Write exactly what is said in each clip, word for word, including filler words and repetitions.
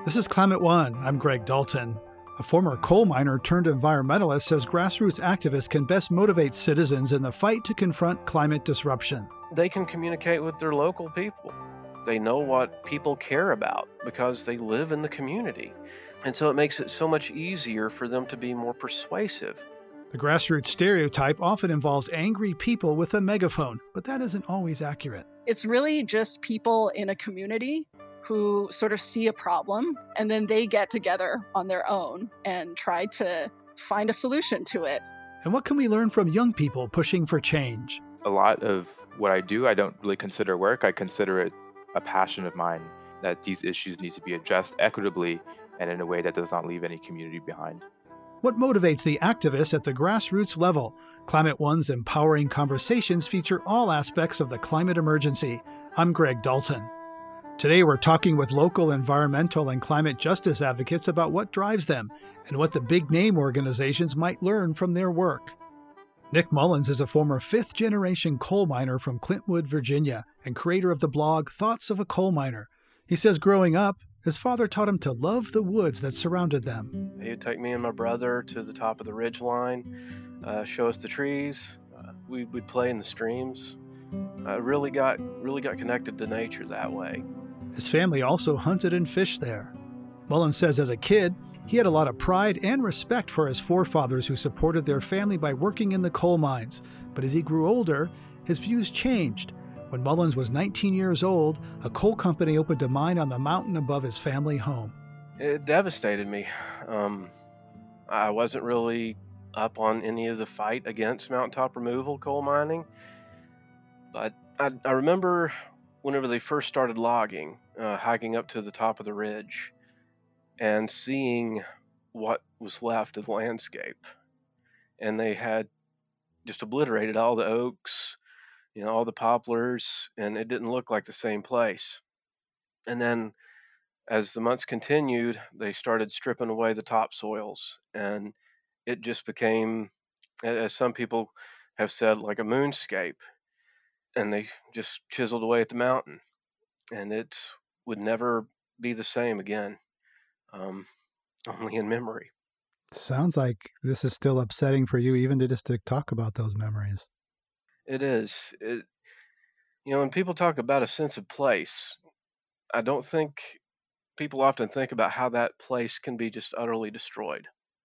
This is Climate One. I'm Greg Dalton. A former coal miner turned environmentalist says grassroots activists can best motivate citizens in the fight to confront climate disruption. They can communicate with their local people. They know what people care about because they live in the community. And so it makes it so much easier for them to be more persuasive. The grassroots stereotype often involves angry people with a megaphone, but that isn't always accurate. It's really just people in a community who sort of see a problem and then they get together on their own and try to find a solution to it. And what can we learn from young people pushing for change? A lot of what I do, I don't really consider work. I consider it a passion of mine, that these issues need to be addressed equitably and in a way that does not leave any community behind. What motivates the activists at the grassroots level? Climate One's empowering conversations feature all aspects of the climate emergency. I'm Greg Dalton. Today we're talking with local environmental and climate justice advocates about what drives them and what the big-name organizations might learn from their work. Nick Mullins is a former fifth-generation coal miner from Clintwood, Virginia, and creator of the blog Thoughts of a Coal Miner. He says growing up, his father taught him to love the woods that surrounded them. He would take me and my brother to the top of the ridge line, uh, show us the trees. Uh, we would play in the streams. I uh, really got really got connected to nature that way. His family also hunted and fished there. Mullins says as a kid, he had a lot of pride and respect for his forefathers who supported their family by working in the coal mines. But as he grew older, his views changed. When Mullins was nineteen years old, a coal company opened a mine on the mountain above his family home. It devastated me. Um, I wasn't really up on any of the fight against mountaintop removal coal mining. But I, I remember whenever they first started logging, uh, hiking up to the top of the ridge and seeing what was left of the landscape. And they had just obliterated all the oaks, you know, all the poplars, and it didn't look like the same place. And then as the months continued, they started stripping away the topsoils, and it just became, as some people have said, like a moonscape. And they just chiseled away at the mountain, and it would never be the same again, um, only in memory. Sounds like this is still upsetting for you, even to just to talk about those memories. It is. It, you know, when people talk about a sense of place, I don't think people often think about how that place can be just utterly destroyed.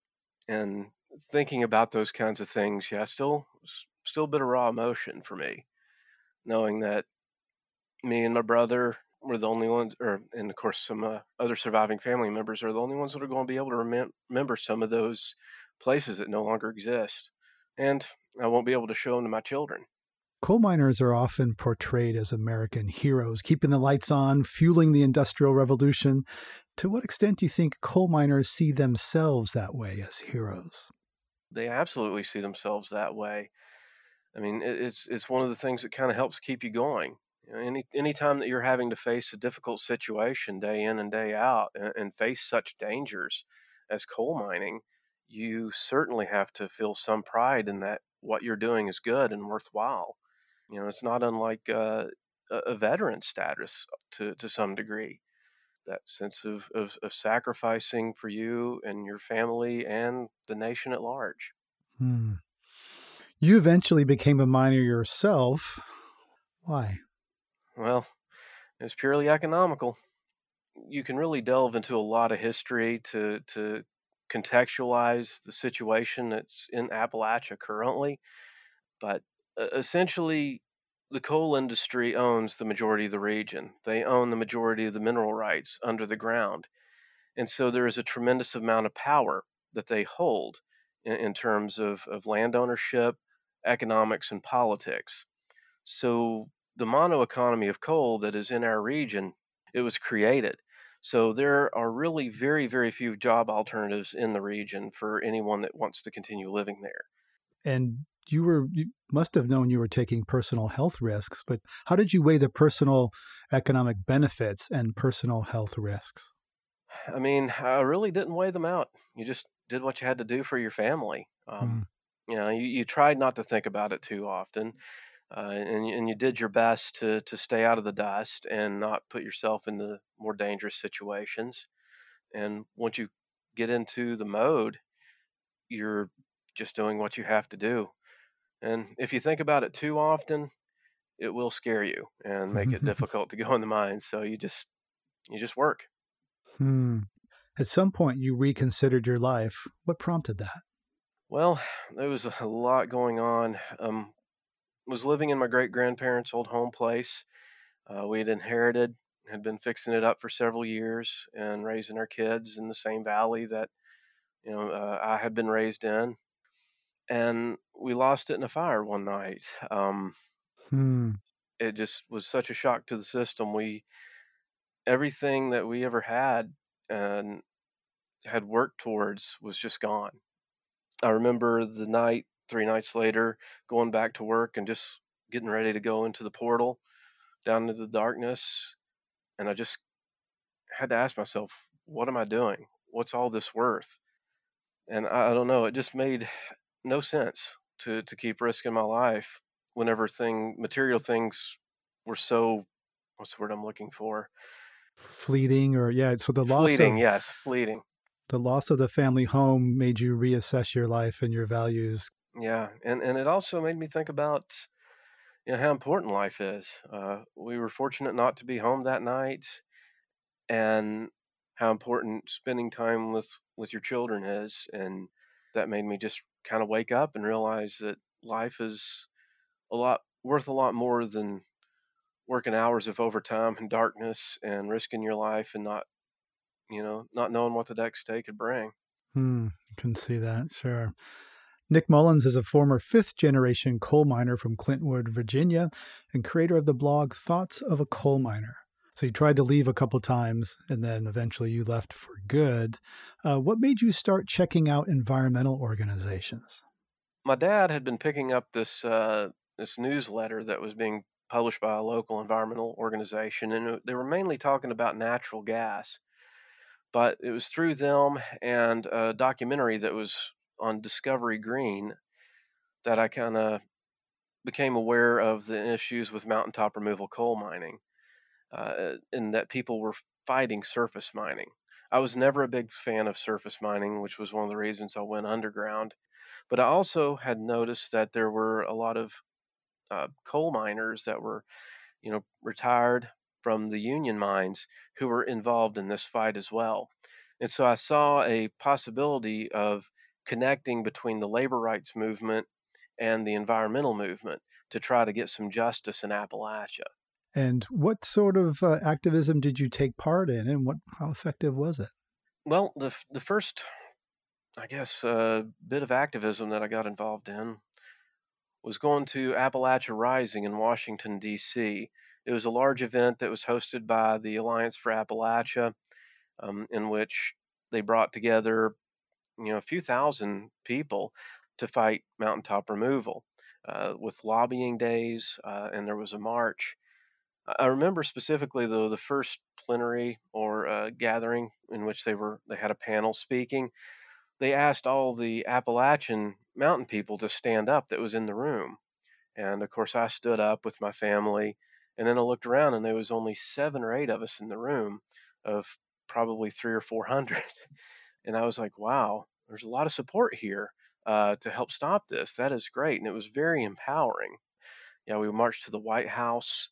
And thinking about those kinds of things, yeah, still, still a bit of raw emotion for me, knowing that me and my brother were the only ones, or and of course some uh, other surviving family members are the only ones that are going to be able to remem- remember some of those places that no longer exist. And I won't be able to show them to my children. Coal miners are often portrayed as American heroes, keeping the lights on, fueling the Industrial Revolution. To what extent do you think coal miners see themselves that way as heroes? They absolutely see themselves that way. I mean, it, it's it's one of the things that kind of helps keep you going. You know, any anytime that you're having to face a difficult situation day in and day out, and, and face such dangers as coal mining, you certainly have to feel some pride in that what you're doing is good and worthwhile. You know, it's not unlike uh, a, a veteran status to to some degree. That sense of, of of sacrificing for you and your family and the nation at large. Hmm. You eventually became a miner yourself. Why? Well, it's purely economical. You can really delve into a lot of history to to contextualize the situation that's in Appalachia currently, but uh, essentially the coal industry owns the majority of the region. They own the majority of the mineral rights under the ground. And so there is a tremendous amount of power that they hold in, in terms of, of land ownership, economics, and politics. So the mono economy of coal that is in our region, it was created. So there are really very, very few job alternatives in the region for anyone that wants to continue living there. And you were you must have known you were taking personal health risks, but how did you weigh the personal economic benefits and personal health risks? I mean, I really didn't weigh them out. You just did what you had to do for your family. Hmm. Um, you know, you, you tried not to think about it too often. Uh, and, and you did your best to, to stay out of the dust and not put yourself into more dangerous situations. And once you get into the mode, you're just doing what you have to do. And if you think about it too often, it will scare you and make it difficult to go in the mines. So you just you just work. Hmm. At some point, you reconsidered your life. What prompted that? Well, there was a lot going on. Um, was living in my great grandparents' old home place. Uh, we had inherited, had been fixing it up for several years, and raising our kids in the same valley that you know uh, I had been raised in. And we lost it in a fire one night. Um, Hmm. it just was such a shock to the system. We everything that we ever had and had worked towards was just gone. I remember the night, three nights later, going back to work and just getting ready to go into the portal down into the darkness. And I just had to ask myself, what am I doing? What's all this worth? And I, I don't know, it just made no sense to, to keep risking my life whenever thing material things were so, what's the word I'm looking for? Fleeting, or yeah, so the loss Fleeting, of yes, fleeting. the loss of the family home made you reassess your life and your values. Yeah, and, and it also made me think about you know how important life is. Uh, we were fortunate not to be home that night, and how important spending time with with your children is, and that made me just kind of wake up and realize that life is a lot worth a lot more than working hours of overtime and darkness and risking your life and not you know not knowing what the next day could bring. Hmm. I can see that, sure. Nick Mullins is a former fifth generation coal miner from Clintwood, Virginia, and creator of the blog Thoughts of a Coal Miner. So you tried to leave a couple times, and then eventually you left for good. Uh, what made you start checking out environmental organizations? My dad had been picking up this uh, this newsletter that was being published by a local environmental organization, and it- they were mainly talking about natural gas. But it was through them and a documentary that was on Discovery Green that I kind of became aware of the issues with mountaintop removal coal mining, uh, and that people were fighting surface mining. I was never a big fan of surface mining, which was one of the reasons I went underground. But I also had noticed that there were a lot of uh, coal miners that were, you know, retired from the union mines who were involved in this fight as well. And so I saw a possibility of connecting between the labor rights movement and the environmental movement to try to get some justice in Appalachia. And what sort of uh, activism did you take part in, and what how effective was it? Well, the f- the first, I guess, uh, bit of activism that I got involved in was going to Appalachia Rising in Washington, D C. It was a large event that was hosted by the Alliance for Appalachia, um, in which they brought together, you know, a few thousand people to fight mountaintop removal uh, with lobbying days, uh, and there was a march. I I remember specifically, though, the first plenary or uh, gathering in which they were they had a panel speaking. They asked all the Appalachian mountain people to stand up that was in the room, and of course, I stood up with my family, and then I looked around, and there was only seven or eight of us in the room, of probably three or four hundred. And I was like, "Wow, there's a lot of support here uh, to help stop this. That is great," and it was very empowering. Yeah, we marched to the White House,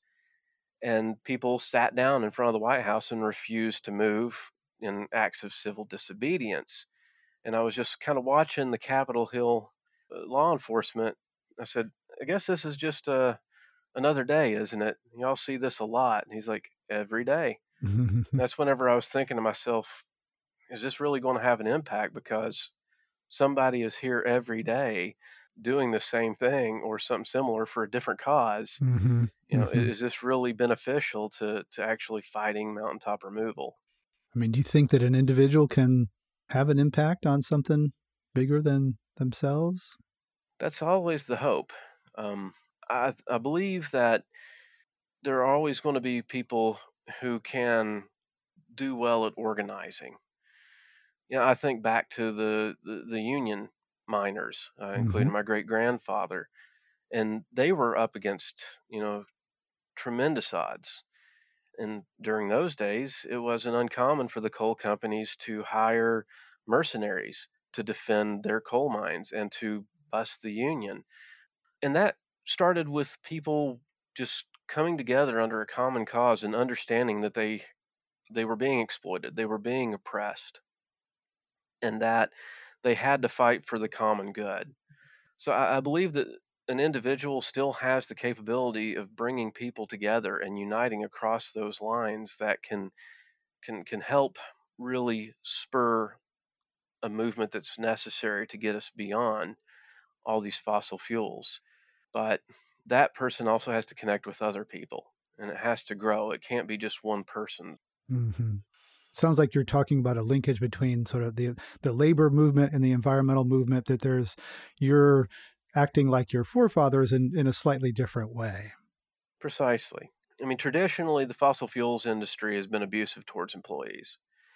and people sat down in front of the White House and refused to move in acts of civil disobedience. And I was just kind of watching the Capitol Hill uh, law enforcement. I said, "I guess this is just a another day, isn't it? Y'all see this a lot." And he's like, "Every day." That's whenever I was thinking to myself, is this really going to have an impact? Because somebody is here every day doing the same thing or something similar for a different cause. Mm-hmm. You know, i- Mm-hmm. is this really beneficial to, to actually fighting mountaintop removal? I mean, do you think that an individual can have an impact on something bigger than themselves? That's always the hope. Um, I, I believe that there are always going to be people who can do well at organizing. Yeah, I think back to the the, the union miners, uh, Mm-hmm. including my great grandfather, and they were up against you know tremendous odds. And during those days, it wasn't uncommon for the coal companies to hire mercenaries to defend their coal mines and to bust the union. And that started with people just coming together under a common cause and understanding that they they were being exploited, they were being oppressed, and that they had to fight for the common good. So I, I believe that an individual still has the capability of bringing people together and uniting across those lines that can can can help really spur a movement that's necessary to get us beyond all these fossil fuels. But that person also has to connect with other people, and it has to grow. It can't be just one person. Mm-hmm. Sounds like you're talking about a linkage between sort of the the labor movement and the environmental movement, that there's you're acting like your forefathers in, in a slightly different way. Precisely. I mean, traditionally, the fossil fuels industry has been abusive towards employees.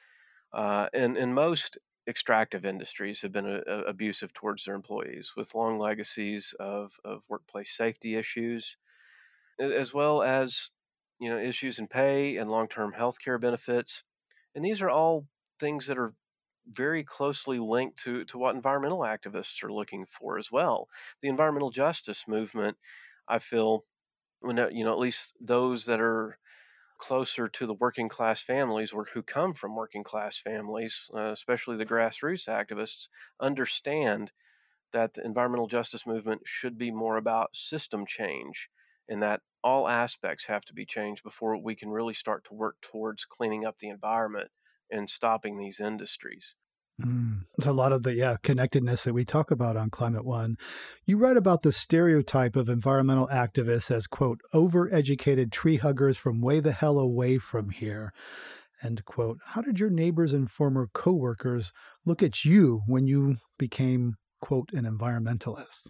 Uh, and, and most extractive industries have been a, a, abusive towards their employees, with long legacies of, of workplace safety issues, as well as you know issues in pay and long-term health care benefits. And these are all things that are very closely linked to, to what environmental activists are looking for as well. The environmental justice movement, I feel, when you know at least those that are closer to the working class families or who come from working class families, uh, especially the grassroots activists, understand that the environmental justice movement should be more about system change, and that all aspects have to be changed before we can really start to work towards cleaning up the environment and stopping these industries. Mm. It's a lot of the yeah connectedness that we talk about on Climate One. You write about the stereotype of environmental activists as, quote, overeducated tree huggers from way the hell away from here, end quote. How did your neighbors and former coworkers look at you when you became, quote, an environmentalist?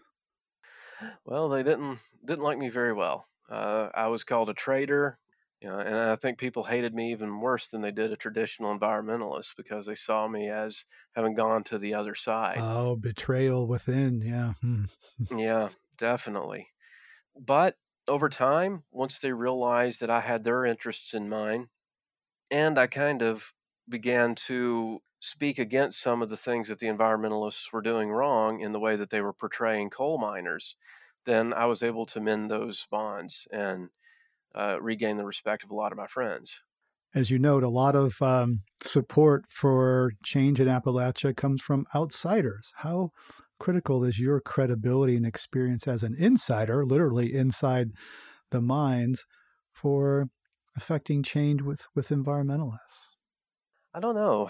Well, they didn't didn't like me very well. Uh, I was called a traitor. You know, and I think people hated me even worse than they did a traditional environmentalist, because they saw me as having gone to the other side. Oh, betrayal within, yeah. Hmm. Yeah, definitely. But over time, once they realized that I had their interests in mind, and I kind of began to speak against some of the things that the environmentalists were doing wrong in the way that they were portraying coal miners, then I was able to mend those bonds and uh, regain the respect of a lot of my friends. As you note, a lot of um, support for change in Appalachia comes from outsiders. How critical is your credibility and experience as an insider, literally inside the mines, for affecting change with, with environmentalists? I don't know.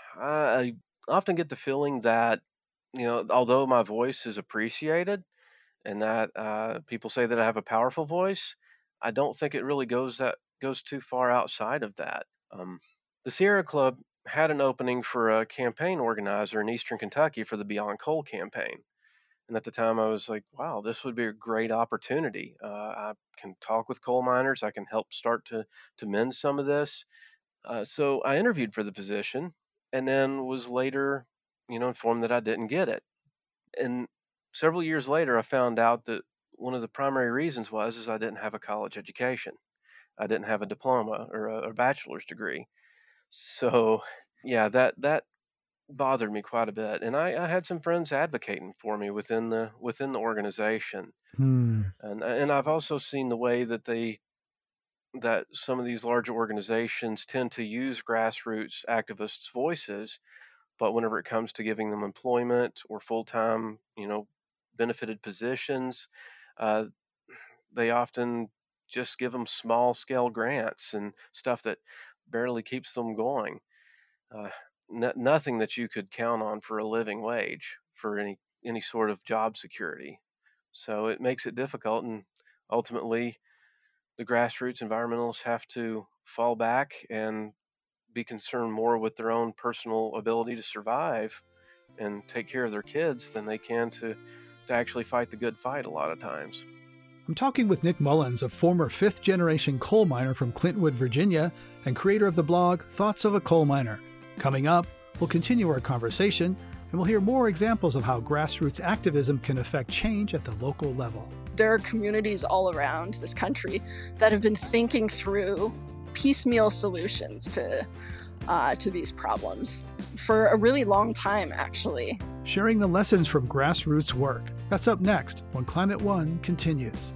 I often get the feeling that, you know, although my voice is appreciated and that uh, people say that I have a powerful voice, I don't think it really goes that goes too far outside of that. Um, the Sierra Club had an opening for a campaign organizer in Eastern Kentucky for the Beyond Coal campaign. And at the time, I was like, wow, this would be a great opportunity. Uh, I can talk with coal miners. I can help start to, to mend some of this. Uh, so I interviewed for the position and then was later, you know, informed that I didn't get it. And several years later, I found out that one of the primary reasons was is I didn't have a college education. I didn't have a diploma or a, a bachelor's degree. So, yeah, that that bothered me quite a bit. And I, I had some friends advocating for me within the within the organization. Hmm. And and I've also seen the way that they that some of these larger organizations tend to use grassroots activists' voices, but whenever it comes to giving them employment or full-time, you know, benefited positions, uh, they often just give them small-scale grants and stuff that barely keeps them going. Uh, n- nothing that you could count on for a living wage for any any sort of job security. So it makes it difficult, and ultimately, the grassroots environmentalists have to fall back and be concerned more with their own personal ability to survive and take care of their kids than they can to, to actually fight the good fight a lot of times. I'm talking with Nick Mullins, a former fifth-generation coal miner from Clintwood, Virginia, and creator of the blog Thoughts of a Coal Miner. Coming up, we'll continue our conversation, and we'll hear more examples of how grassroots activism can affect change at the local level. There are communities all around this country that have been thinking through piecemeal solutions to uh, to these problems for a really long time, actually. Sharing the lessons from grassroots work. That's up next when Climate One continues.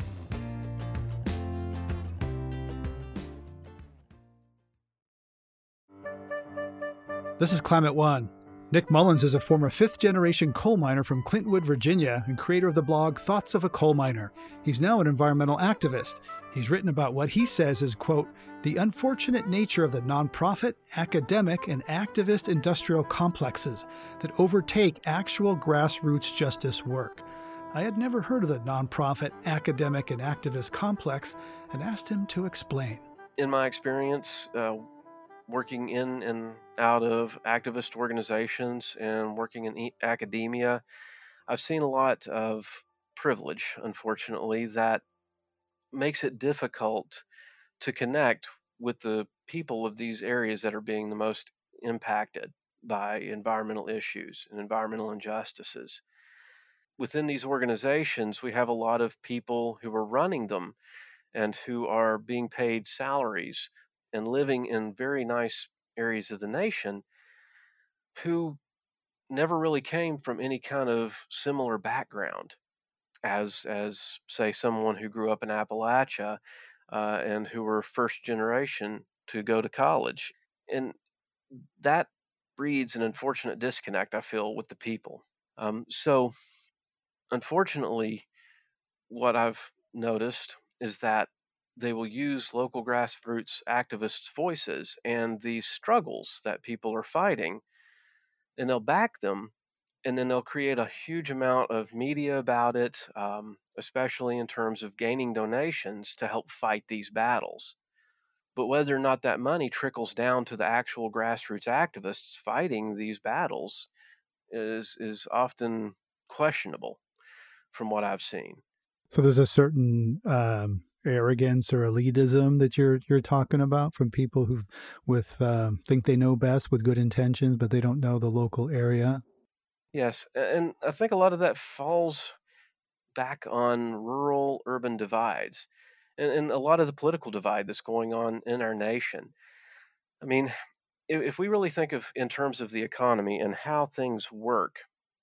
This is Climate One. Nick Mullins is a former fifth-generation coal miner from Clintwood, Virginia, and creator of the blog Thoughts of a Coal Miner. He's now an environmental activist. He's written about what he says is, quote, the unfortunate nature of the nonprofit, academic, and activist industrial complexes that overtake actual grassroots justice work. I had never heard of the nonprofit, academic, and activist complex and asked him to explain. In my experience, uh, working in and out of activist organizations and working in e- academia, I've seen a lot of privilege, unfortunately, that makes it difficult to connect with the people of these areas that are being the most impacted by environmental issues and environmental injustices. Within these organizations, we have a lot of people who are running them and who are being paid salaries and living in very nice areas of the nation who never really came from any kind of similar background as as say someone who grew up in Appalachia uh, and who were first generation to go to college. And that breeds an unfortunate disconnect, I feel, with the people. Um, so unfortunately, what I've noticed is that they will use local grassroots activists' voices and the struggles that people are fighting, and they'll back them, and then they'll create a huge amount of media about it, um, especially in terms of gaining donations to help fight these battles. But whether or not that money trickles down to the actual grassroots activists fighting these battles is is often questionable from what I've seen. So there's a certain um, arrogance or elitism that you're you're talking about from people who with uh, think they know best with good intentions, but they don't know the local area. Yes, and I think a lot of that falls back on rural urban divides and, and a lot of the political divide that's going on in our nation. I mean, if, if we really think of in terms of the economy and how things work,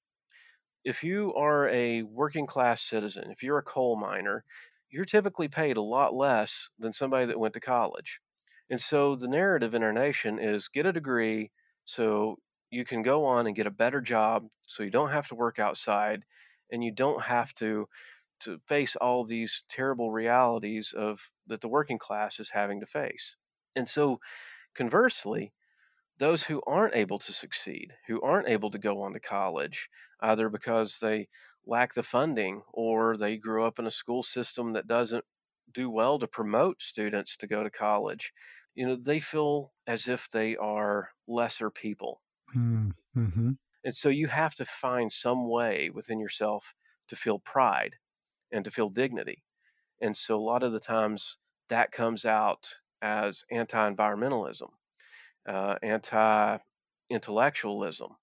if you are a working class citizen, if you're a coal miner, you're typically paid a lot less than somebody that went to college. And so the narrative in our nation is get a degree so you can go on and get a better job so you don't have to work outside and you don't have to to face all these terrible realities of that the working class is having to face. And so conversely, those who aren't able to succeed, who aren't able to go on to college, either because they lack the funding or they grew up in a school system that doesn't do well to promote students to go to college, you know, they feel as if they are lesser people. Mm-hmm. And so you have to find some way within yourself to feel pride and to feel dignity. And so a lot of the times that comes out as anti environmentalism, uh, anti intellectualism.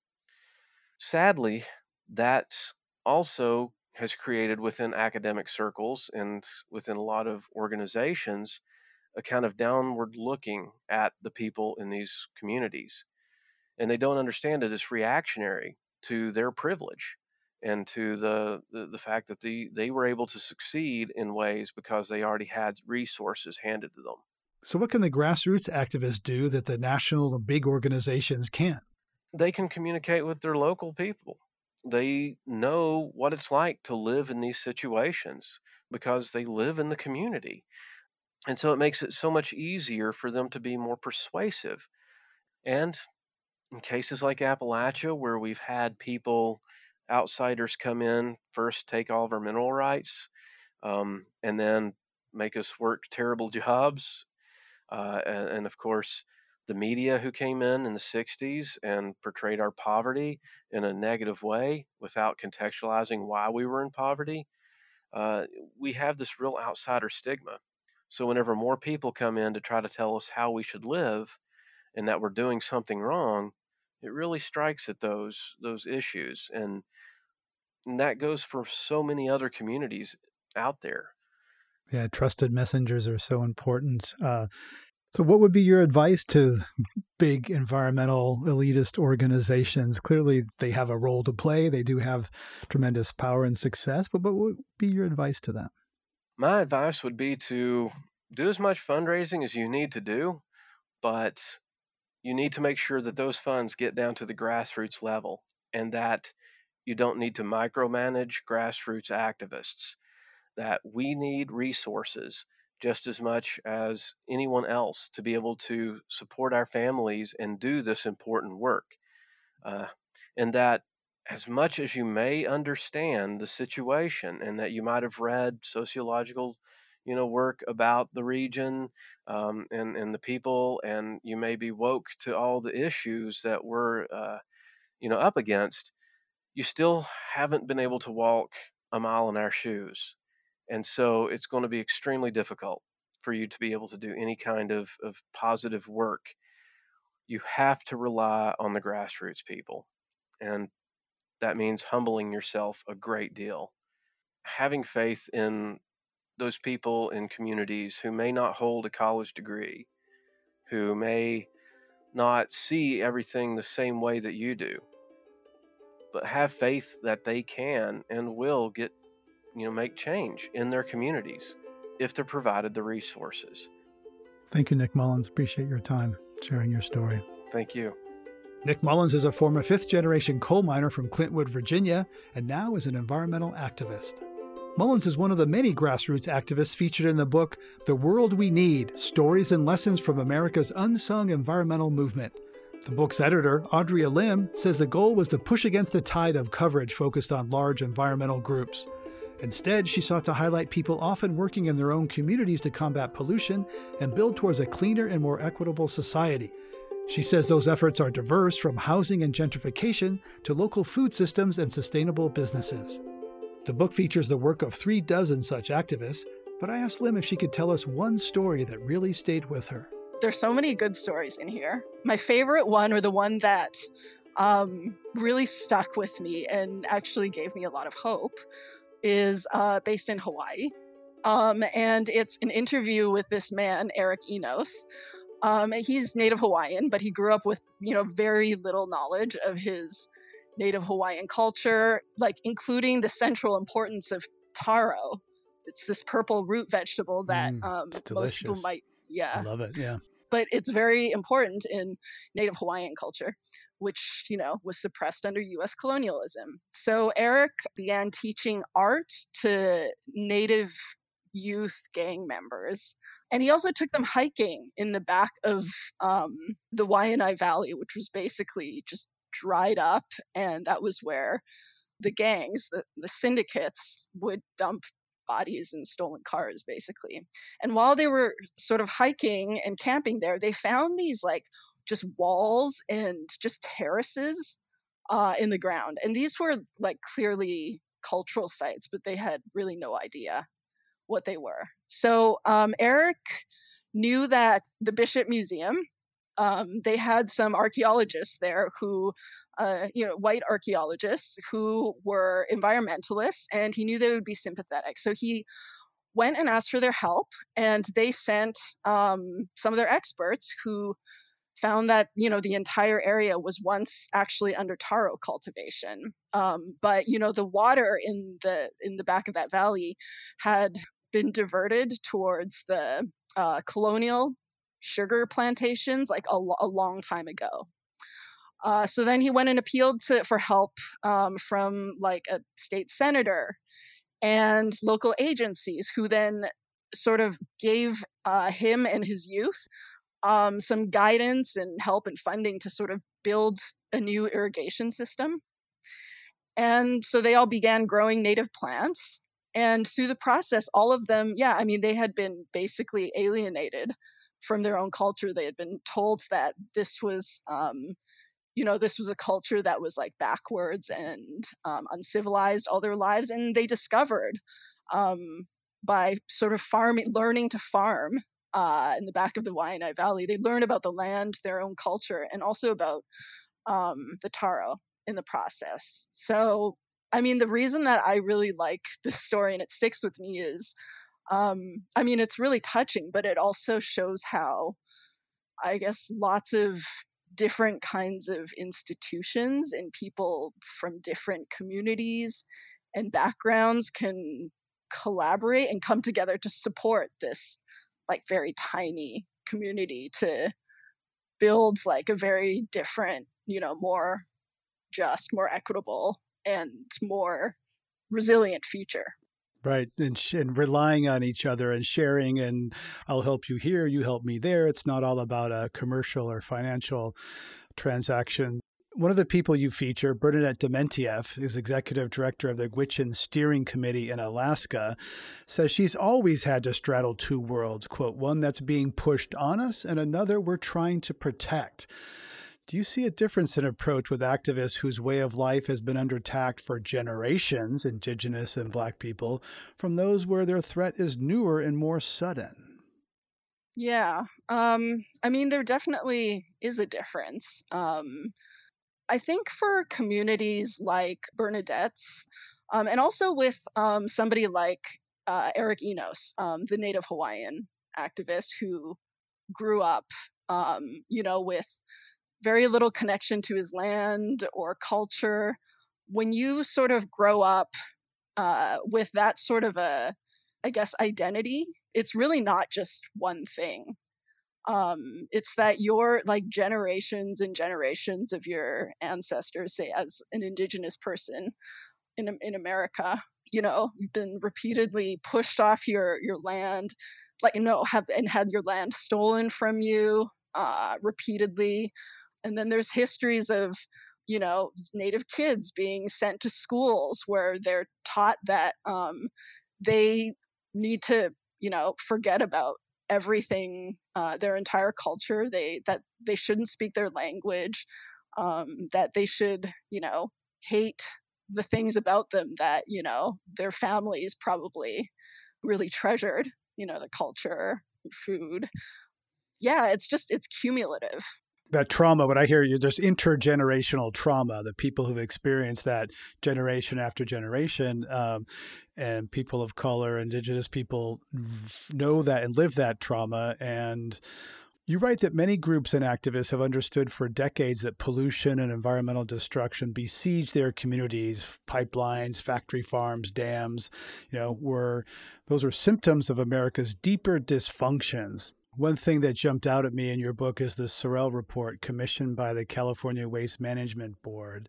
Sadly, that also has created within academic circles and within a lot of organizations a kind of downward looking at the people in these communities. And they don't understand it as reactionary to their privilege and to the, the, the fact that the, they were able to succeed in ways because they already had resources handed to them. So what can the grassroots activists do that the national and big organizations can't? They can communicate with their local people. They know what it's like to live in these situations because they live in the community. And so it makes it so much easier for them to be more persuasive. And in cases like Appalachia, where we've had people, outsiders come in, first take all of our mineral rights, um, and then make us work terrible jobs. Uh, and, and of course, the media who came in in the sixties and portrayed our poverty in a negative way without contextualizing why we were in poverty, uh, we have this real outsider stigma. So whenever more people come in to try to tell us how we should live and that we're doing something wrong, it really strikes at those those issues. And, and that goes for so many other communities out there. Yeah, trusted messengers are so important. Uh, So what would be your advice to big environmental elitist organizations? Clearly, they have a role to play. They do have tremendous power and success, but what would be your advice to them? My advice would be to do as much fundraising as you need to do, but you need to make sure that those funds get down to the grassroots level and that you don't need to micromanage grassroots activists, that we need resources just as much as anyone else to be able to support our families and do this important work. Uh, and that as much as you may understand the situation and that you might have read sociological you know work about the region um, and and the people, and you may be woke to all the issues that we're uh, you know up against, you still haven't been able to walk a mile in our shoes. And so it's going to be extremely difficult for you to be able to do any kind of, of positive work. You have to rely on the grassroots people. And that means humbling yourself a great deal. Having faith in those people in communities who may not hold a college degree, who may not see everything the same way that you do, but have faith that they can and will get, you know, make change in their communities if they're provided the resources. Thank you, Nick Mullins. Appreciate your time sharing your story. Thank you. Nick Mullins is a former fifth-generation coal miner from Clintwood, Virginia, and now is an environmental activist. Mullins is one of the many grassroots activists featured in the book, The World We Need, Stories and Lessons from America's Unsung Environmental Movement. The book's editor, Audria Lim, says the goal was to push against the tide of coverage focused on large environmental groups. Instead, she sought to highlight people often working in their own communities to combat pollution and build towards a cleaner and more equitable society. She says those efforts are diverse, from housing and gentrification to local food systems and sustainable businesses. The book features the work of three dozen such activists, but I asked Lim if she could tell us one story that really stayed with her. There's so many good stories in here. My favorite one, or the one that um, really stuck with me and actually gave me a lot of hope, is uh, based in Hawaii. Um, and it's an interview with this man, Eric Enos. Um, he's Native Hawaiian, but he grew up with, you know, very little knowledge of his Native Hawaiian culture, like including the central importance of taro. It's this purple root vegetable that Mm, um, it's most people delicious. might, yeah. I love it, yeah. But it's very important in Native Hawaiian culture, which, you know, was suppressed under U S colonialism. So Eric began teaching art to Native youth gang members. And he also took them hiking in the back of um, the Waianae Valley, which was basically just dried up. And that was where the gangs, the, the syndicates, would dump bodies in stolen cars, basically. And while they were sort of hiking and camping there, they found these like just walls and just terraces uh, in the ground. And these were like clearly cultural sites, but they had really no idea what they were. So um, Eric knew that the Bishop Museum, um, they had some archaeologists there who, uh, you know, white archaeologists who were environmentalists, and he knew they would be sympathetic. So he went and asked for their help, and they sent um, some of their experts who found that, you know, the entire area was once actually under taro cultivation. Um, but, you know, the water in the in the back of that valley had been diverted towards the uh, colonial sugar plantations like a, a long time ago. Uh, so then he went and appealed to for help um, from like a state senator and local agencies, who then sort of gave uh, him and his youth um, some guidance and help and funding to sort of build a new irrigation system. And so they all began growing native plants. And through the process, all of them, yeah, I mean, they had been basically alienated from their own culture. They had been told that this was, um, you know, this was a culture that was like backwards and um, uncivilized all their lives. And they discovered um, by sort of farming, learning to farm uh, in the back of the Waianae Valley, they learned about the land, their own culture, and also about um, the taro in the process. So, I mean, the reason that I really like this story and it sticks with me is Um, I mean, it's really touching, but it also shows how, I guess, lots of different kinds of institutions and people from different communities and backgrounds can collaborate and come together to support this like very tiny community to build like a very different, you know, more just, more equitable, and more resilient future. Right. And, sh- and relying on each other and sharing, and I'll help you here, you help me there. It's not all about a commercial or financial transaction. One of the people you feature, Bernadette Dementieff, is executive director of the Gwich'in Steering Committee in Alaska, says she's always had to straddle two worlds, quote, one that's being pushed on us and another we're trying to protect. Do you see a difference in approach with activists whose way of life has been under attack for generations, Indigenous and Black people, from those where their threat is newer and more sudden? Yeah. Um, I mean, there definitely is a difference. Um, I think for communities like Bernadette's, um, and also with um, somebody like uh, Eric Enos, um, the Native Hawaiian activist who grew up, um, you know, with very little connection to his land or culture. When you sort of grow up uh, with that sort of a, I guess, identity, it's really not just one thing. Um, it's that your like generations and generations of your ancestors, say as an Indigenous person in in America, you know, you've been repeatedly pushed off your your land, like no, have and had your land stolen from you uh, repeatedly. And then there's histories of, you know, Native kids being sent to schools where they're taught that um, they need to, you know, forget about everything, uh, their entire culture. They that they shouldn't speak their language. Um, that they should, you know, hate the things about them that, you know, their families probably really treasured. You know, the culture, food. Yeah, it's just it's cumulative. That trauma, what I hear you, there's intergenerational trauma, the people who've experienced that generation after generation, um, and people of color, Indigenous people know that and live that trauma. And you write that many groups and activists have understood for decades that pollution and environmental destruction besiege their communities, pipelines, factory farms, dams, you know, were those are symptoms of America's deeper dysfunctions. One thing that jumped out at me in your book is the Sorrell Report commissioned by the California Waste Management Board,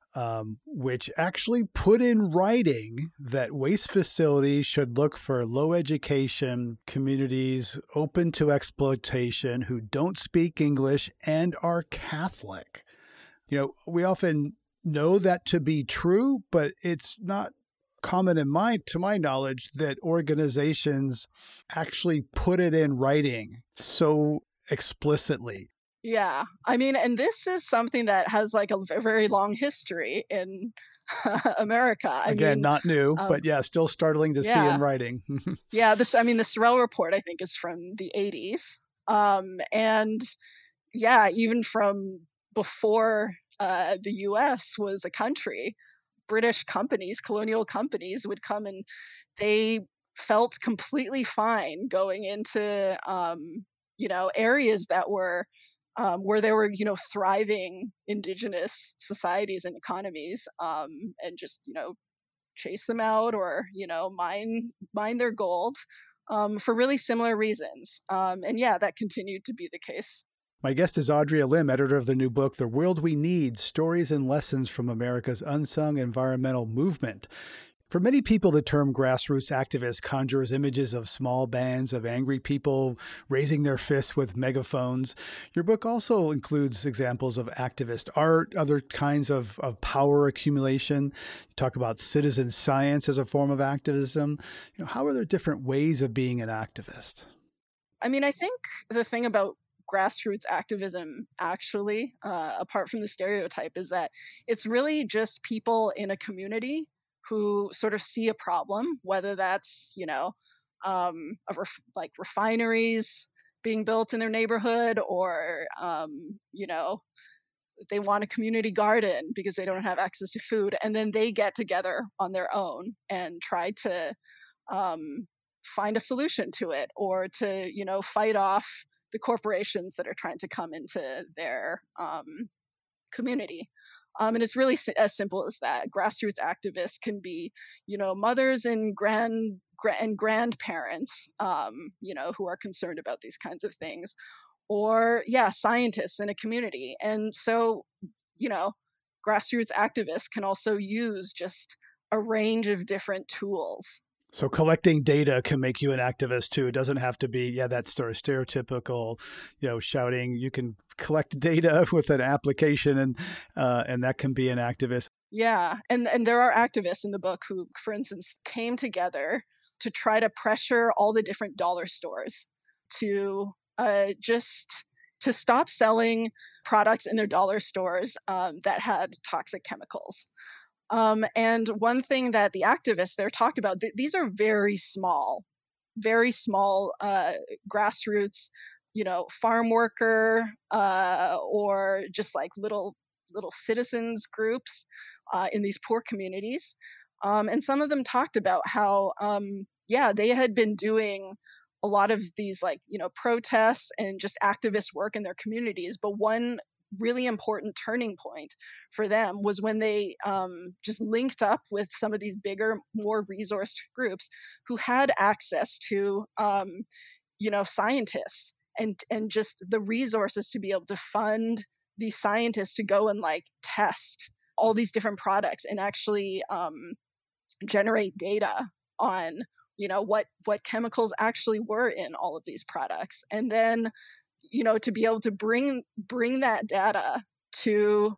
um, which actually put in writing that waste facilities should look for low education communities open to exploitation who don't speak English and are Catholic. You know, we often know that to be true, but it's not common in my, to my knowledge, that organizations actually put it in writing so explicitly. Yeah. I mean, and this is something that has like a very long history in America. I Again, mean, not new, um, but yeah, still startling to yeah. see in writing. yeah. This, I mean, the Sorrell Report, I think, is from the eighties. Um, and yeah, even from before uh, the U S was a country, British companies, colonial companies would come and they felt completely fine going into, um, you know, areas that were um, where there were, you know, thriving Indigenous societies and economies, um, and just, you know, chase them out or, you know, mine mine their gold um, for really similar reasons. Um, and yeah, that continued to be the case. My guest is Audria Lim, editor of the new book, The World We Need, Stories and Lessons from America's Unsung Environmental Movement. For many people, the term grassroots activist conjures images of small bands of angry people raising their fists with megaphones. Your book also includes examples of activist art, other kinds of, of power accumulation. You talk about citizen science as a form of activism. You know, how are there different ways of being an activist? I mean, I think the thing about grassroots activism, actually, uh, apart from the stereotype, is that it's really just people in a community who sort of see a problem, whether that's, you know, um, a ref- like refineries being built in their neighborhood, or, um, you know, they want a community garden because they don't have access to food. And then they get together on their own and try to um, find a solution to it or to, you know, fight off the corporations that are trying to come into their um, community. Um, and it's really as simple as that. Grassroots activists can be, you know, mothers and grand, gra- and grandparents, um, you know, who are concerned about these kinds of things, or yeah, scientists in a community. And so, you know, grassroots activists can also use just a range of different tools. So collecting data can make you an activist too. It doesn't have to be, yeah, that sort of stereotypical, you know, shouting. You can collect data with an application, and uh, and that can be an activist. Yeah, and and there are activists in the book who, for instance, came together to try to pressure all the different dollar stores to uh, just to stop selling products in their dollar stores um, that had toxic chemicals. Um, and one thing that the activists there talked about, th- these are very small, very small uh, grassroots, you know, farm worker uh, or just like little little citizens groups uh, in these poor communities. Um, and some of them talked about how, um, yeah, they had been doing a lot of these like, you know, protests and just activist work in their communities. But one really important turning point for them was when they um, just linked up with some of these bigger, more resourced groups who had access to, um, you know, scientists and and just the resources to be able to fund these scientists to go and like test all these different products and actually um, generate data on, you know, what what chemicals actually were in all of these products, and then, you know, to be able to bring bring that data to,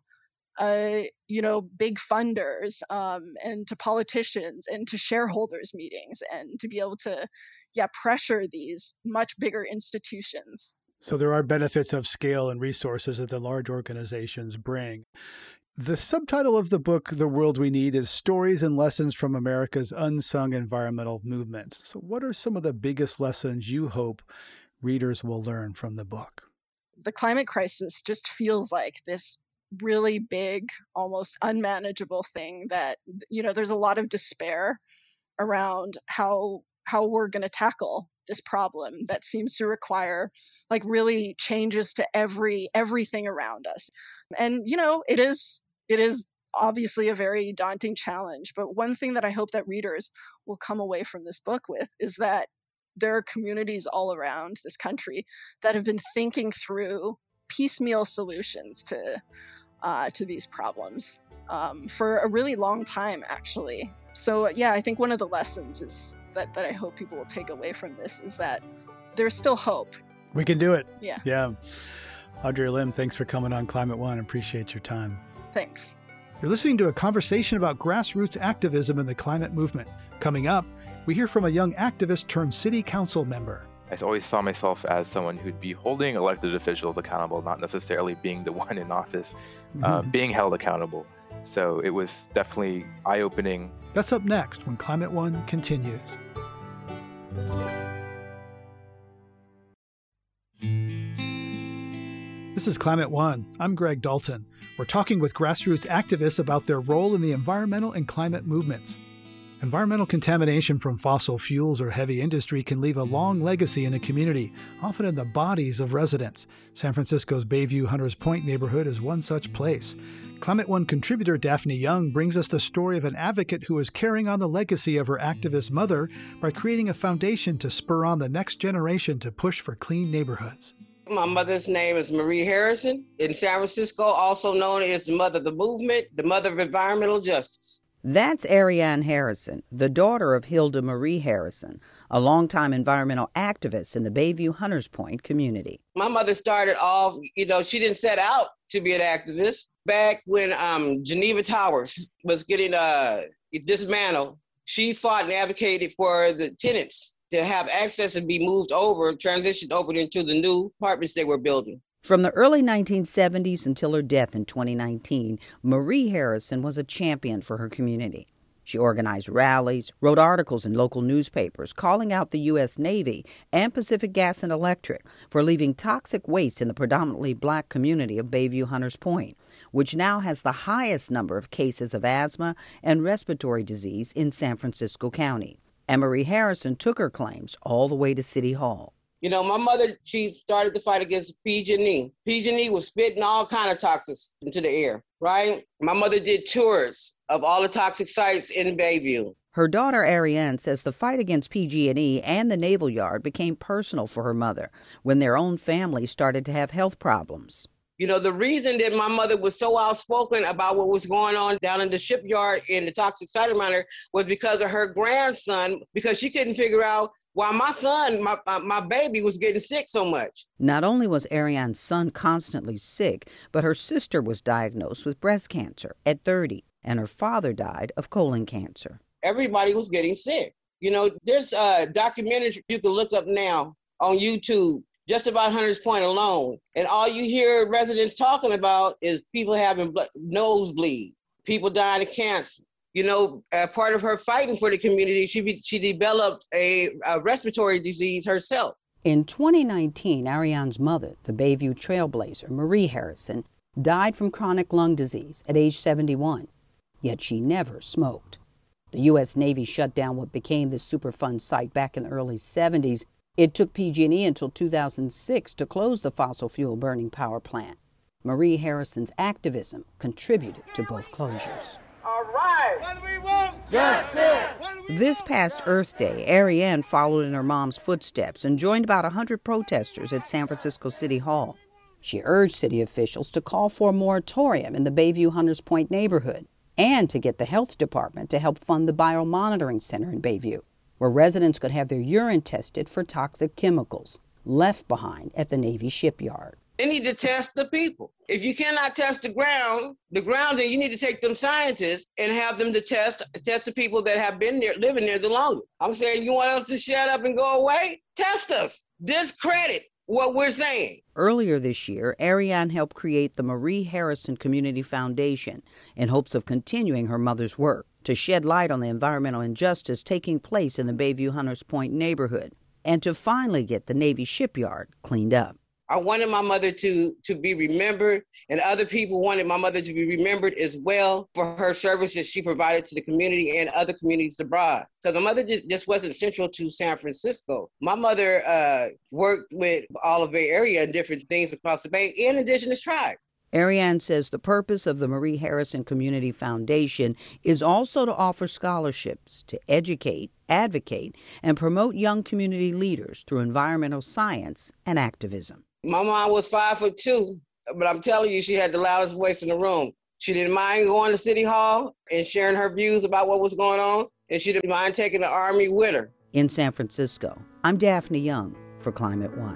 uh, you know, big funders um, and to politicians and to shareholders meetings, and to be able to, yeah, pressure these much bigger institutions. So there are benefits of scale and resources that the large organizations bring. The subtitle of the book, The World We Need, is Stories and Lessons from America's Unsung Environmental Movement. So what are some of the biggest lessons you hope readers will learn from the book? The climate crisis just feels like this really big, almost unmanageable thing that, you know, there's a lot of despair around how how we're going to tackle this problem that seems to require like really changes to every everything around us. And, you know, it is it is obviously a very daunting challenge. But one thing that I hope that readers will come away from this book with is that there are communities all around this country that have been thinking through piecemeal solutions to uh, to these problems um, for a really long time, actually. So, yeah, I think one of the lessons is that, that I hope people will take away from this is that there's still hope. We can do it. Yeah. Yeah. Audrey Lim, thanks for coming on Climate One. Appreciate your time. Thanks. You're listening to a conversation about grassroots activism in the climate movement. Coming up, we hear from a young activist turned city council member. I always saw myself as someone who'd be holding elected officials accountable, not necessarily being the one in office, mm-hmm. uh, being held accountable. So it was definitely eye-opening. That's up next when Climate One continues. This is Climate One. I'm Greg Dalton. We're talking with grassroots activists about their role in the environmental and climate movements. Environmental contamination from fossil fuels or heavy industry can leave a long legacy in a community, often in the bodies of residents. San Francisco's Bayview Hunters Point neighborhood is one such place. Climate One contributor Daphne Young brings us the story of an advocate who is carrying on the legacy of her activist mother by creating a foundation to spur on the next generation to push for clean neighborhoods. My mother's name is Marie Harrison, in San Francisco, also known as the mother of the movement, the mother of environmental justice. That's Ariane Harrison, the daughter of Hilda Marie Harrison, a longtime environmental activist in the Bayview Hunters Point community. My mother started off, you know, she didn't set out to be an activist. Back when um, Geneva Towers was getting uh, dismantled, she fought and advocated for the tenants to have access and be moved over, transitioned over into the new apartments they were building. From the early nineteen seventies until her death in twenty nineteen, Marie Harrison was a champion for her community. She organized rallies, wrote articles in local newspapers calling out the U S Navy and Pacific Gas and Electric for leaving toxic waste in the predominantly black community of Bayview Hunters Point, which now has the highest number of cases of asthma and respiratory disease in San Francisco County. And Marie Harrison took her claims all the way to City Hall. You know, my mother, she started the fight against P G and E. P G and E was spitting all kind of toxins into the air, right? My mother did tours of all the toxic sites in Bayview. Her daughter, Ariane, says the fight against P G and E and the Naval Yard became personal for her mother when their own family started to have health problems. You know, the reason that my mother was so outspoken about what was going on down in the shipyard in the toxic site miner was because of her grandson, because she couldn't figure out why my son, my, uh, my baby, was getting sick so much. Not only was Ariane's son constantly sick, but her sister was diagnosed with breast cancer at thirty, and her father died of colon cancer. Everybody was getting sick. You know, there's a documentary you can look up now on YouTube, just about Hunters Point alone. And all you hear residents talking about is people having nosebleed, people dying of cancer. You know, uh, part of her fighting for the community, she be, she developed a, a respiratory disease herself. In twenty nineteen, Ariane's mother, the Bayview trailblazer, Marie Harrison, died from chronic lung disease at age seventy-one. Yet she never smoked. The U S Navy shut down what became the Superfund site back in the early seventies. It took P G and E until two thousand six to close the fossil fuel burning power plant. Marie Harrison's activism contributed to both closures. All right. What do we want? Justice. This past Earth Day, Ariane followed in her mom's footsteps and joined about one hundred protesters at San Francisco City Hall. She urged city officials to call for a moratorium in the Bayview Hunters Point neighborhood and to get the health department to help fund the biomonitoring center in Bayview, where residents could have their urine tested for toxic chemicals left behind at the Navy shipyard. They need to test the people. If you cannot test the ground, the ground, then you need to take them scientists and have them to test test the people that have been there, living there the longest. I'm saying, you want us to shut up and go away? Test us. Discredit what we're saying. Earlier this year, Ariane helped create the Marie Harrison Community Foundation in hopes of continuing her mother's work to shed light on the environmental injustice taking place in the Bayview Hunters Point neighborhood and to finally get the Navy shipyard cleaned up. I wanted my mother to, to be remembered, and other people wanted my mother to be remembered as well for her services she provided to the community and other communities abroad. Because my mother just, just wasn't central to San Francisco. My mother uh, worked with all of the Bay Area and different things across the Bay and indigenous tribes. Ariane says the purpose of the Marie Harrison Community Foundation is also to offer scholarships to educate, advocate, and promote young community leaders through environmental science and activism. My mom was five foot two, but I'm telling you, she had the loudest voice in the room. She didn't mind going to City Hall and sharing her views about what was going on, and she didn't mind taking the Army with her. In San Francisco, I'm Daphne Young for Climate One.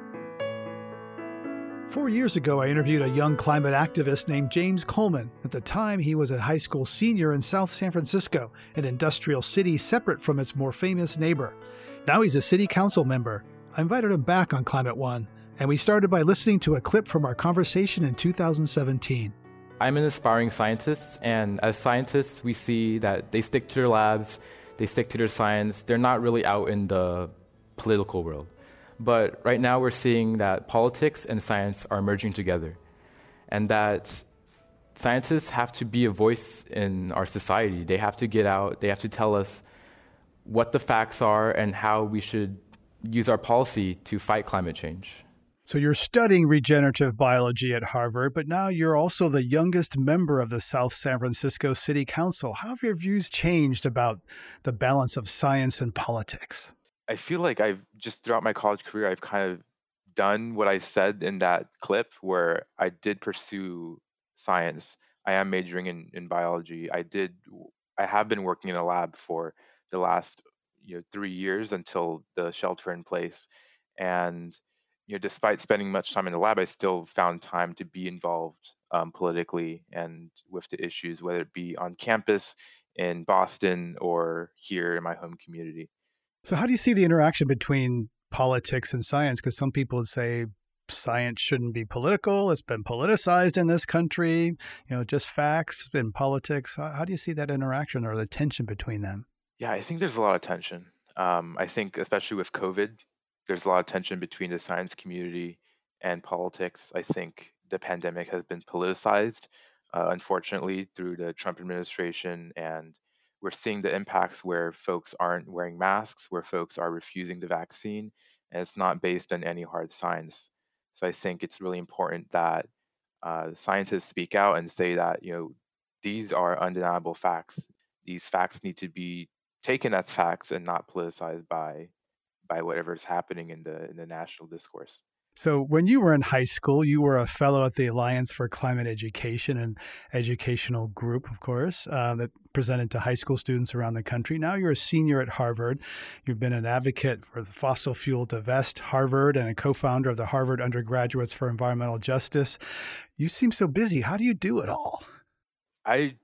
Four years ago, I interviewed a young climate activist named James Coleman. At the time, he was a high school senior in South San Francisco, an industrial city separate from its more famous neighbor. Now he's a city council member. I invited him back on Climate One, and we started by listening to a clip from our conversation in two thousand seventeen. I'm an aspiring scientist, and as scientists, we see that they stick to their labs, they stick to their science. They're not really out in the political world. But right now we're seeing that politics and science are merging together, and that scientists have to be a voice in our society. They have to get out, they have to tell us what the facts are and how we should use our policy to fight climate change. So you're studying regenerative biology at Harvard, but now you're also the youngest member of the South San Francisco City Council. How have your views changed about the balance of science and politics? I feel like I've just throughout my college career, I've kind of done what I said in that clip where I did pursue science. I am majoring in, in biology. I did, I have been working in a lab for the last you know, three years until the shelter in place. And you know, despite spending much time in the lab, I still found time to be involved um, politically and with the issues, whether it be on campus in Boston or here in my home community. So how do you see the interaction between politics and science? Because some people would say science shouldn't be political. It's been politicized in this country, you know, just facts and politics. How, how do you see that interaction or the tension between them? Yeah, I think there's a lot of tension. Um, I think especially with COVID, there's a lot of tension between the science community and politics. I think the pandemic has been politicized, uh, unfortunately, through the Trump administration and we're seeing the impacts where folks aren't wearing masks, where folks are refusing the vaccine, and it's not based on any hard science. So I think it's really important that uh, scientists speak out and say that, you know, these are undeniable facts. These facts need to be taken as facts and not politicized by by whatever is happening in the in the national discourse. So when you were in high school, you were a fellow at the Alliance for Climate Education, an educational group, of course, uh, that presented to high school students around the country. Now you're a senior at Harvard. You've been an advocate for the fossil fuel divest Harvard and a co-founder of the Harvard Undergraduates for Environmental Justice. You seem so busy. How do you do it all? I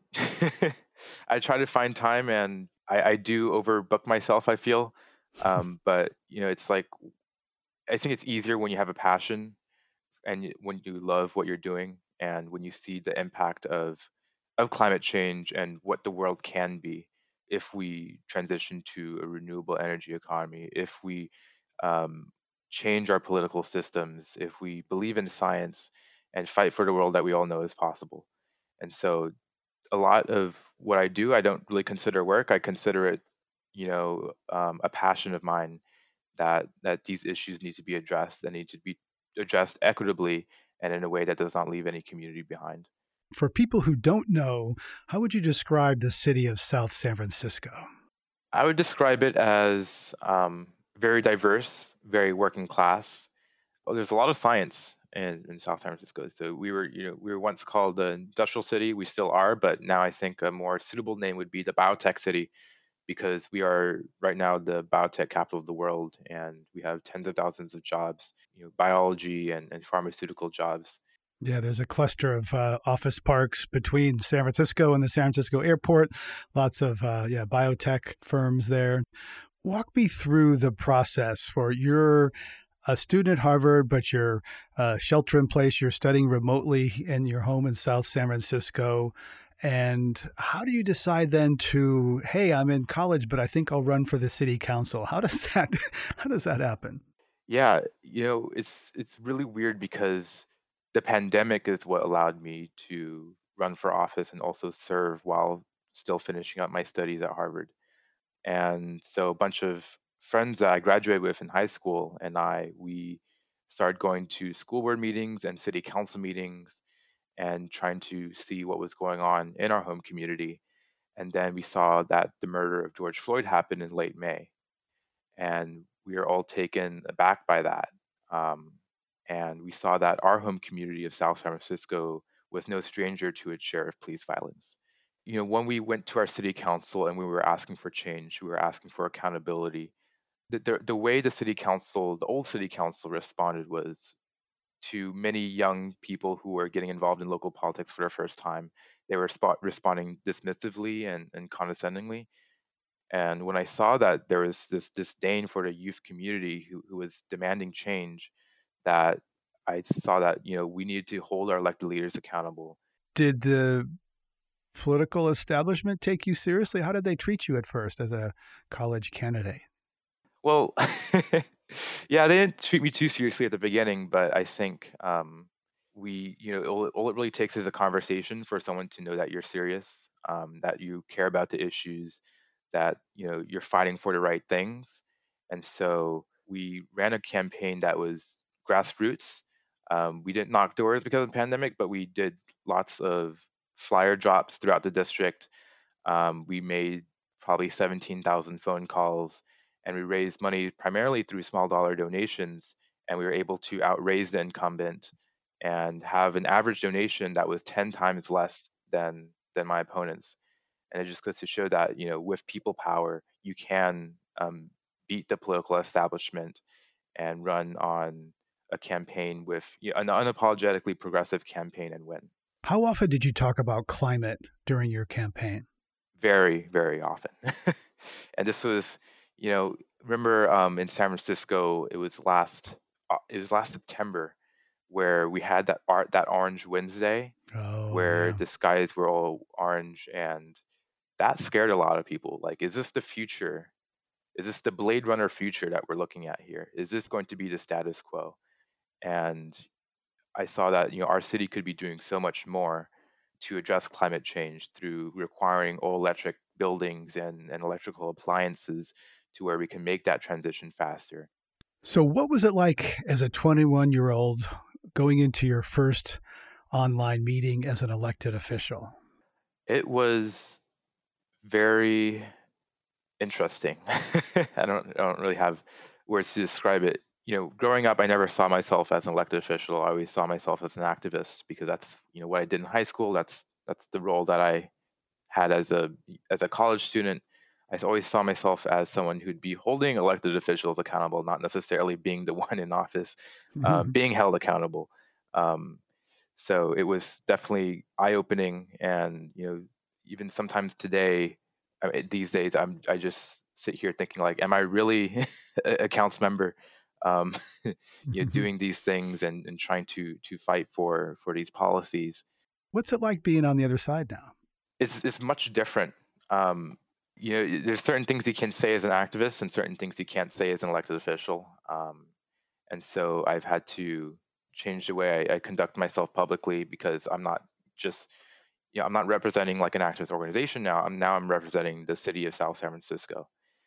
I try to find time, and I, I do overbook myself, I feel. Um, but, you know, it's like, I think it's easier when you have a passion and you- when you love what you're doing, and when you see the impact of of climate change and what the world can be if we transition to a renewable energy economy, if we um, change our political systems, if we believe in science and fight for the world that we all know is possible. And so a lot of what I do, I don't really consider work. I consider it, you know, um, a passion of mine, that that these issues need to be addressed and need to be addressed equitably and in a way that does not leave any community behind. For people who don't know, how would you describe the city of South San Francisco? I would describe it as um, very diverse, very working class. Well, there's a lot of science in, in South San Francisco. So we were, you know, we were once called the industrial city. We still are, but now I think a more suitable name would be the biotech city, because we are right now the biotech capital of the world, and we have tens of thousands of jobs, you know, biology and, and pharmaceutical jobs. Yeah, there's a cluster of uh, office parks between San Francisco and the San Francisco airport. Lots of uh, yeah biotech firms there. Walk me through the process for you're a student at Harvard, but you're uh, shelter in place. You're studying remotely in your home in South San Francisco. And how do you decide then to, hey, I'm in college, but I think I'll run for the city council? How does that how does that happen? Yeah, you know, it's it's really weird because the pandemic is what allowed me to run for office and also serve while still finishing up my studies at Harvard. And so a bunch of friends that I graduated with in high school and I, we started going to school board meetings and city council meetings and trying to see what was going on in our home community. And then we saw that the murder of George Floyd happened in late May. And we were all taken aback by that. Um, and we saw that our home community of South San Francisco was no stranger to its share of police violence. You know, when we went to our city council and we were asking for change, we were asking for accountability. The, the, the way the city council, the old city council responded was to many young people who were getting involved in local politics for the first time. They were spot, responding dismissively and, and condescendingly. And when I saw that there was this disdain for the youth community who, who was demanding change, that I saw that, you know, we needed to hold our elected leaders accountable. Did the political establishment take you seriously? How did they treat you at first as a college candidate? Well, yeah, they didn't treat me too seriously at the beginning, but I think um, we, you know, all, all it really takes is a conversation for someone to know that you're serious, um, that you care about the issues, that, you know, you're fighting for the right things. And so we ran a campaign that was grassroots. Um, we didn't knock doors because of the pandemic, but we did lots of flyer drops throughout the district. Um, we made probably seventeen thousand phone calls, and we raised money primarily through small dollar donations. And we were able to outraise the incumbent and have an average donation that was ten times less than than my opponents. And it just goes to show that, you know, with people power, you can um, beat the political establishment and run on a campaign with, you know, an unapologetically progressive campaign and win. How often did you talk about climate during your campaign? Very, very often. And this was, you know, remember um, in San Francisco, it was last, uh, it was last September where we had that art, that Orange Wednesday, Oh, where yeah. the skies were all orange, and that scared a lot of people. Like, is this the future? Is this the Blade Runner future that we're looking at here? Is this going to be the status quo? And I saw that, you know, our city could be doing so much more to address climate change through requiring all electric buildings and, and electrical appliances to where we can make that transition faster. So what was it like as a twenty-one-year-old going into your first online meeting as an elected official? It was very interesting. I don't I don't really have words to describe it. You know, growing up, I never saw myself as an elected official. I always saw myself as an activist because that's, you know, what I did in high school. That's that's the role that I had as a as a college student. I always saw myself as someone who'd be holding elected officials accountable, not necessarily being the one in office, mm-hmm. uh, being held accountable. Um, so it was definitely eye-opening, and you know, even sometimes today, I mean, these days, I'm I just sit here thinking like, am I really a council member? Um, you know, doing these things and, and trying to to fight for for these policies. What's it like being on the other side now? It's it's much different. Um, you know, there's certain things you can say as an activist and certain things you can't say as an elected official. Um, and so I've had to change the way I, I conduct myself publicly, because I'm not just, you know, I'm not representing like an activist organization now. I'm now I'm representing the city of South San Francisco.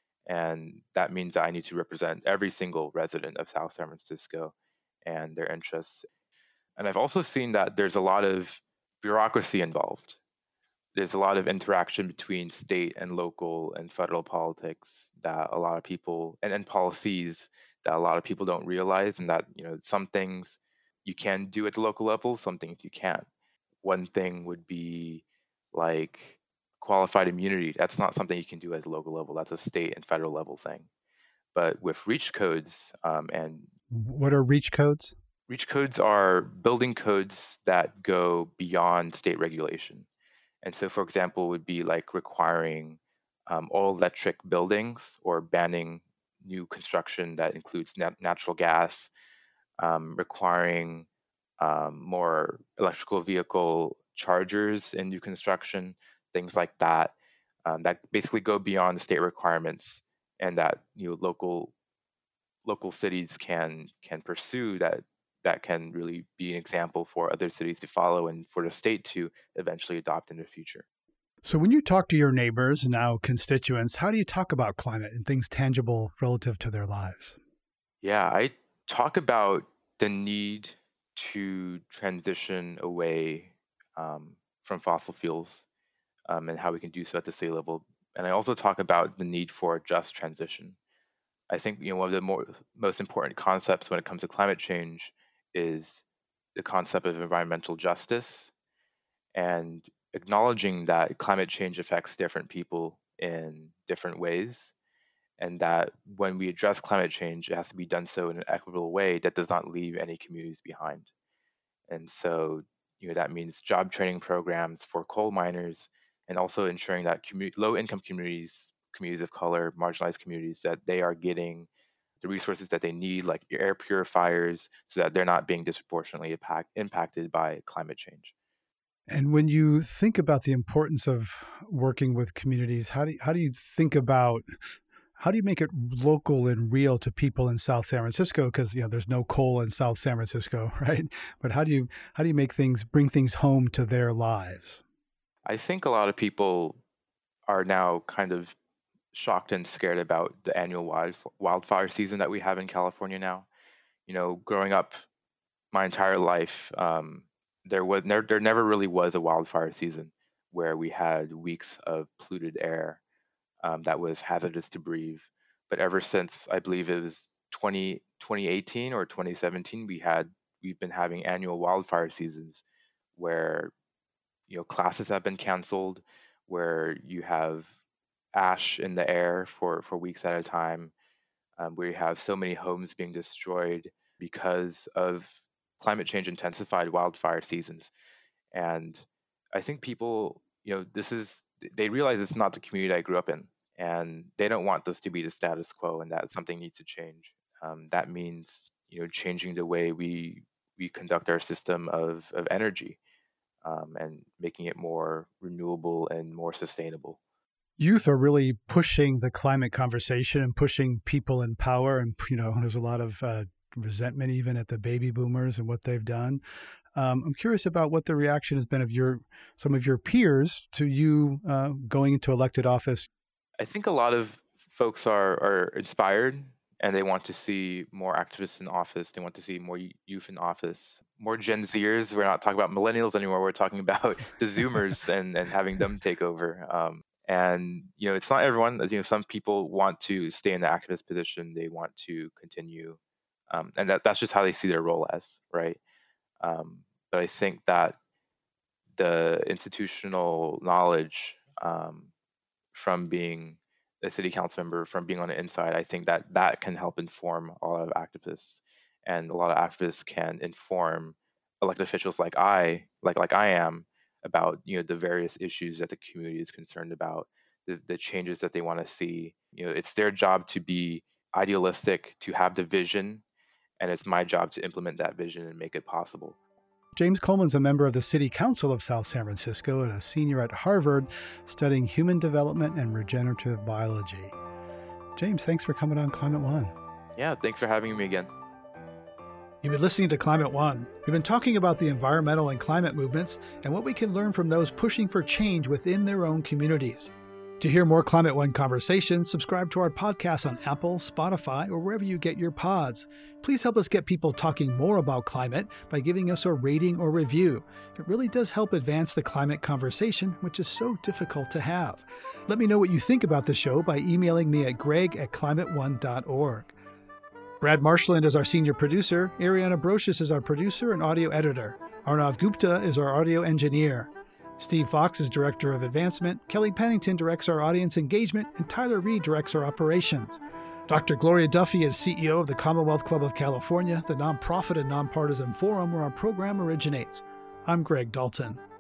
And that means that I need to represent every single resident of South San Francisco and their interests. And I've also seen that there's a lot of bureaucracy involved. There's a lot of interaction between state and local and federal politics that a lot of people, and, and policies that a lot of people don't realize, and that, you know, some things you can do at the local level, some things you can't. One thing would be like qualified immunity. That's not something you can do at the local level. That's a state and federal level thing. But with REACH codes, um, and what are REACH codes? REACH codes are building codes that go beyond state regulation. And so, for example, would be like requiring um, all electric buildings, or banning new construction that includes nat- natural gas, um, requiring um, more electrical vehicle chargers in new construction, things like that, um, that basically go beyond the state requirements, and that, you know, local local cities can can pursue, that that can really be an example for other cities to follow and for the state to eventually adopt in the future. So when you talk to your neighbors, now constituents, how do you talk about climate and things tangible relative to their lives? Yeah, I talk about the need to transition away um, from fossil fuels, um, and how we can do so at the state level. And I also talk about the need for a just transition. I think, you know, one of the more, most important concepts when it comes to climate change is the concept of environmental justice, and acknowledging that climate change affects different people in different ways, and that when we address climate change, it has to be done so in an equitable way that does not leave any communities behind. And so, you know, that means job training programs for coal miners, and also ensuring that commu- low-income communities, communities of color, marginalized communities, that they are getting the resources that they need, like air purifiers, so that they're not being disproportionately impact, impacted by climate change. And when you think about the importance of working with communities, how do you, how do you think about, how do you make it local and real to people in South San Francisco? Because, you know, there's no coal in South San Francisco, right? But how do you how do you make things, bring things home to their lives? I think a lot of people are now kind of shocked and scared about the annual wild, wildfire season that we have in California now. You know, growing up my entire life, um, there was there, there never really was a wildfire season where we had weeks of polluted air um, that was hazardous to breathe. But ever since, I believe it was twenty, twenty eighteen or twenty seventeen, we had we've been having annual wildfire seasons where, you know, classes have been canceled, where you have ash in the air for, for weeks at a time, um, where you have so many homes being destroyed because of climate change intensified wildfire seasons. And I think people, you know, this is, they realize it's not the community I grew up in, and they don't want this to be the status quo, and that something needs to change. Um, that means, you know, changing the way we we conduct our system of, of energy, um, and making it more renewable and more sustainable. Youth are really pushing the climate conversation and pushing people in power. And, you know, there's a lot of uh, resentment even at the baby boomers and what they've done. Um, I'm curious about what the reaction has been of your some of your peers to you uh, going into elected office. I think a lot of folks are, are inspired, and they want to see more activists in office. They want to see more youth in office, more Gen Zers. We're not talking about millennials anymore. We're talking about the Zoomers and, and having them take over. Um, and, you know, it's not everyone. You know, some people want to stay in the activist position. They want to continue. Um, and that, that's just how they see their role as, right? Um, but I think that the institutional knowledge um, from being a city council member, from being on the inside, I think that that can help inform a lot of activists, and a lot of activists can inform elected officials like I, like like I am, about you know the various issues that the community is concerned about, the, the changes that they want to see. You know, it's their job to be idealistic, to have the vision, and it's my job to implement that vision and make it possible. James Coleman's a member of the City Council of South San Francisco and a senior at Harvard studying human development and regenerative biology. James, thanks for coming on Climate One. Yeah, thanks for having me again. You've been listening to Climate One. We've been talking about the environmental and climate movements and what we can learn from those pushing for change within their own communities. To hear more Climate One conversations, subscribe to our podcast on Apple, Spotify, or wherever you get your pods. Please help us get people talking more about climate by giving us a rating or review. It really does help advance the climate conversation, which is so difficult to have. Let me know what you think about the show by emailing me at greg at climate one dot org. Brad Marshland is our senior producer. Ariana Brocious is our producer and audio editor. Arnav Gupta is our audio engineer. Steve Fox is Director of Advancement, Kelly Pennington directs our audience engagement, and Tyler Reed directs our operations. Doctor Gloria Duffy is C E O of the Commonwealth Club of California, the nonprofit and nonpartisan forum where our program originates. I'm Greg Dalton.